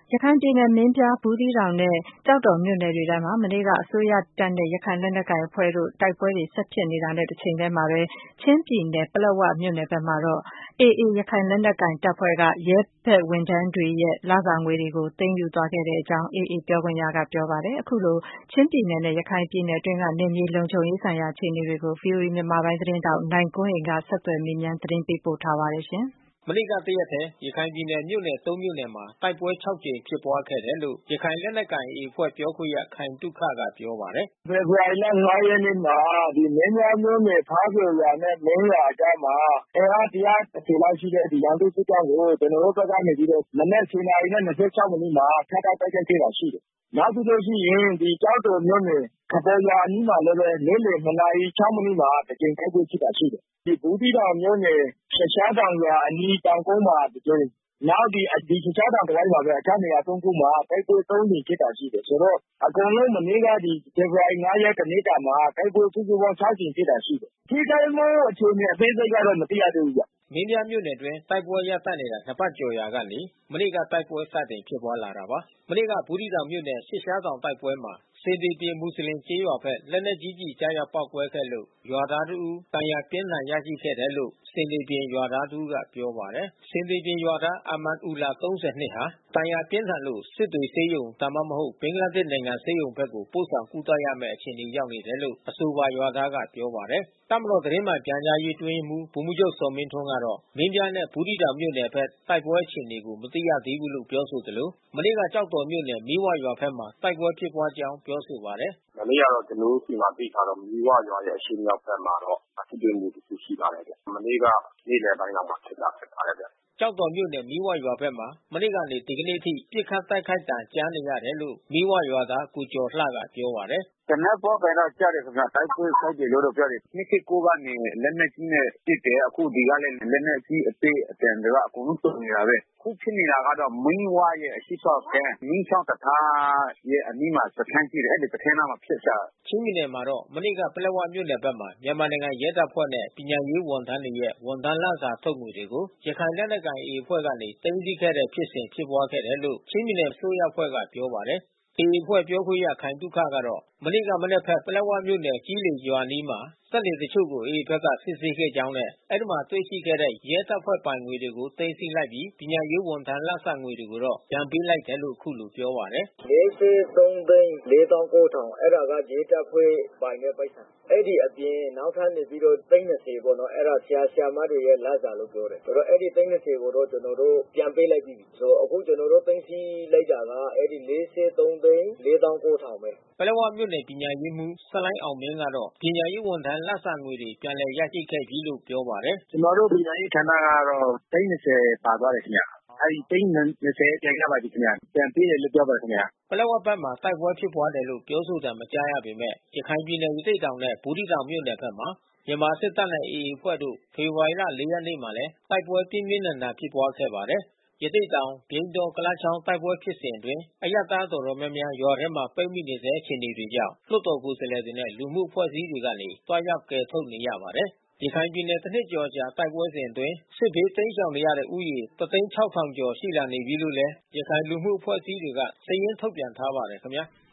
ရခိုင်ပြည်နယ်မင်းပြား၊ ဘူးသီးတောင်နဲ့ကျောက်တော်မြို့နယ်တွေထဲမှာ မနေ့ကအစိုးရတပ်နဲ့ ရခိုင်လက်နက်ကိုင်အဖွဲ့တို့ တိုက်ပွဲတွေဆက်ဖြစ်နေတာနဲ့တချိန်တည်းမှာပဲ ချင်းပြည်နယ်ပလက်ဝမြို့နယ်ဘက်မှာတော့ AA ရခိုင်လက်နက်ကိုင်တပ်ဖွဲ့က ရဲဘက်ဝန်ထမ်းတွေရဲ့ လစာငွေတွေကို သိမ်းယူသွားခဲ့ကြောင်း AA ပြောခွင့်ရကပြောပါတယ်။ အခုလို ချင်းပြည်နယ်နဲ့ ရခိုင်ပြည်နယ်အတွင်းက နယ်မြေလုံခြုံရေးဆိုင်ရာအခြေအနေတွေကို ဗွီအိုအေမြန်မာပိုင်းသတင်းထောက်နိုင်ကွန်းအိန်က ဆက်သွယ်မေးမြန်းသတင်းပေးပို့ထားပါတယ်။မနေ့ကတရက်ထဲ ရခိုင်ပြည်နယ်မြို့နယ် မြို့နယ်မှာ တိုက်ပွဲ ကြိမ်ဖြစ်ပွားခဲ့တယ်လို့ ရခိုင်လက်နက်ကိုင် AA အဖွဲ့ပြောခွင့်ရခိုင်သုခကပြောပါတယ်။ "ဖေဖေါ်ဝါရီလ ရက်နေ့မှာ မင်းပြားမြို့နယ် ဖားပျော်ရွာနဲ့မင်းရွာအကြားမှာ အင်အား လောက်ရှိတဲ့ ရန်သူ့စစ်ကြောင်းကို ကျွန်တော်တို့ဘက်ကနေပြီးတော့ မနက် နာရီနဲ့ မိနစ်မှာ ဖြတ်တောက်တိုက်ခိုက်ခဲ့တာရှိတယ်။ နောက်ပြီးလို့ရှိရင် ကျောက်တော်မြို့နယ် ခပေါ်ရွာအနီးမှာလည်းပဲ နေ့လယ် နာရီ မိနစ်မှာ တကြိမ်တိုက်ပွဲဖြစ်တာရှိတယ်။ ဘူးသီးတောင်မြို့နယ် သျှစ်ရှားတောင်ရွာအနီးတောင်ကုန်းမှာတကြိမ် နောက်သျှစ်ရှားတောင်တဝိုက်မှာပဲ အခြားနေရာ ခုမှာ တိုက်ပွဲ ကြိမ်ဖြစ်တာရှိတယ်။ ဆိုတော့အကုန်လုံးမနေ့ကဖေဖေါ်ဝါရီ ရက်တနေ့တာမှာ တိုက်ပွဲစုစုပေါင်း ကြိမ်ဖြစ်တာရှိတယ်။ ထိခိုက်မှုအခြေအနေအသေးစိတ်ကတော့မသိရသေးဘူးဗျ။ " မင်းပြားမြို့နယ်အတွင်း တိုက်ပွဲရပ်တန့်နေတာ ပတ်ကျော်ရာကနေ မနေ့ကတိုက်ပွဲစတင်ဖြစ်ပွားလာတာပါ။ မနေ့က ဘူးသီးတောင်မြို့နယ် သျှစ်ရှားတောင်တိုက်ပွဲမှာ ဆင်သေပြင်မွတ်ဆလင်ကျေးရွာဘက် လက်နက်ကြီးကျည်ကျရောက်ပေါက်ကွဲခဲ့လို့ ရွာသားတဦး ဒဏ်ရာပြင်းထန်ရရှိခဲ့တယ်လို့ ဆင်သေပြင်ရွာသားတဦးကပြောပါတယ်။ ဆင်သေပြင်ရွာသား အာမန်အူလာ ဟာ ဒဏ်ရာပြင်းထန်လို့ စစ်တွေဆေးရုံ ဒါမှမဟုတ် ဘင်္ဂလားဒေ့ရ်ှနိုင်ငံဆေးရုံဘက်ကို ပို့ဆောင်ကုသရမယ့်အခြေအနေရောက်နေတယ်လို့ အဆိုပါရွာသားကပြောပါတယ်။ တပ်မတော်သတင်းမှန်ပြန်ကြားရေးအတွင်းရေးမှူး ဗိုလ်မှူးချုပ်ဇော်မင်းထွန်းကတော့ မင်းပြားနဲ့ ဘူးသီးတောင်မြို့နယ်ဘက် တိုက်ပွဲအခြေအနေကို မသိရသေးဘူးလို့ပြောဆိုသလို မနေ့ကကျောက်တော်မြို့နယ် မီးဝရွာဘက်မှာ တိုက်ပွဲဖြစ်ပွားကြောင်းပြောဆိုပါတယ်။ "မနေ့ကတော့ကျွန်တော်တို့ဆီမှာသိထားတော့ မီးဝရွာရဲ့အရှေ့မြောက်ဘက်မှာတော့ ထိတွေ့မှုတခုရှိပါတယ်ဗျ။ မနေ့ကနေ့လယ်ပိုင်းလောက်မှာဖြစ်ပါတယ်ဗျ။ " ကျောက်တော်မြို့နယ် မီးဝရွာဘက်မှာ မနေ့ကနေ ဒီကနေ့အထိ ပစ်ခတ်တိုက်ခိုက်သံကြားနေရတယ်လို့ မီးဝရွာသား ကိုကျော်လှကပြောပါတယ်။ "သေနတ်ပေါက်သံတော့ကြားတယ်ခင်ဗျ။ တိုက်ပွဲဖြစ်တယ်လို့တော့ပြောတယ်။ ကနေလက်နက်ကြီးနဲ့ပစ်တယ်။ အခုဒီကလည်းလက်နက်ကြီးအသေးအတန်တွေက အကုန်လုံးစုံနေတာပဲ။ အခုဖြစ်နေတာကတော့ မီးဝရဲ့အရှေ့ဖက်ကမ်း မီးချောင်းတံတားရဲ့အနီးမှာစခန်းရှိတယ်။ အဲဒီစခန်းနားမှာဖြစ်ကြတာ။ " ချင်းပြည်နယ်မှာတော့ မနေ့က ပလက်ဝမြို့နယ်ဘက်မှာ မြန်မာနိုင်ငံရဲတပ်ဖွဲ့နဲ့ ပညာရေးဝန်ထမ်းတွေရဲ့ ဝန်ထမ်းလစာထုတ်ငွေတွေကို ရခိုင်လက်နက်ကိုင် AA အဖွဲ့ကနေ သိမ်းဆည်းခဲ့တဲ့ဖြစ်စဉ်ဖြစ်ပွားခဲ့တယ်လို့ ချင်းပြည်နယ်အစိုးရအဖွဲ့ကပြောပါတယ်။ AA အဖွဲ့ပြောခွင့်ရခိုင်သုခကတော့ မနေ့ကမနက်ဘက် ပလက်ဝမြို့နယ် ကျီးလေရွာအနီးမှာ စက်လှေတချို့ကို AA ဘက်က စစ်ဆေးခဲ့ကြောင်းနဲ့ အဲဒီမှာတွေ့ရှိခဲ့တဲ့ ရဲတပ်ဖွဲ့ပိုင်ငွေတွေကို သိမ်းဆည်းလိုက်ပြီး ပညာရေးဝန်ထမ်းလစာငွေတွေကိုတော့ ပြန်ပေးလိုက်တယ်လို့ အခုလိုပြောပါတယ်။ "သိန်း အဲတာကရဲတပ်ဖွဲ့ပိုင်တဲ့ပိုက်ဆံ။ အဲဒီအပြင်နောက်ထပ်နေပြီးတော့ သိန်း ပေါ့နော်။ အဲတာဆရာ ဆရာမတွေရဲ့လစာလို့ပြောတယ်။ အဲဒီ သိန်း ကိုတော့ကျွန်တော်တို့ပြန်ပေးလိုက်ပြီးပြီ။ အခုကျွန်တော်တို့သိမ်းဆည်းလိုက်တာက အဲဒီ သိန်း ပဲ။ " ပလက်ဝမြို့နယ်ပညာရေးမှူး ဆလိုင်းအောင်မင်းကတော့ ပညာရေးဝန်ထမ်းလစာငွေတွေ ပြန်လည်ရရှိခဲ့ပြီးလို့ပြောပါတယ်။ "ကျွန်တော်တို့ပညာရေးဌာနကတော့ သိန်း ပါသွားတယ်ခင်ဗျ။ အဲဒီသိန်း ပြန်ရပါပြီခင်ဗျ။ ပြန်ပေးတယ်လို့ပြောပါတယ်ခင်ဗျ။ " ပလက်ဝဘက်မှာ တိုက်ပွဲဖြစ်ပွားတယ်လို့ ပြောဆိုသံမကြားရပေမဲ့ ရခိုင်ပြည်နယ် ရသေ့တောင်နဲ့ ဘူးသီးတောင်မြို့နယ်ဘက်မှာ မြန်မာစစ်တပ်နဲ့ AA အဖွဲ့တို့ ဖေဖော်ဝါရီ ရက်နေ့မှာလည်း တိုက်ပွဲပြင်းပြင်းထန်ထန်ဖြစ်ပွားခဲ့ပါတယ်။ ရသေ့တောင် ပြိန်းတော ကုလားချောင်းတိုက်ပွဲဖြစ်စဉ်အတွင်း အရပ်သားတော်တော်များများ ရွာထဲမှာပိတ်မိနေဆဲအခြေအနေတွေကြောင့် လွှတ်တော်ကိုယ်စားလှယ်တွေနဲ့ လူမှုအဖွဲ့အစည်းတွေကနေ သွားရောက်ကယ်ထုတ်နေရပါတယ်။ ရခိုင်ပြည်နယ် တနှစ်ကျော်အကြာတိုက်ပွဲစဉ်အတွင်း စစ်ဘေးတိမ်းရှောင်နေရတဲ့ဦးရေ ကျော်ရှိလာနေပြီလို့ ရခိုင်လူမှုအဖွဲ့အစည်းတွေက စာရင်းထုတ်ပြန်ထားပါတယ်ခင်ဗျာ။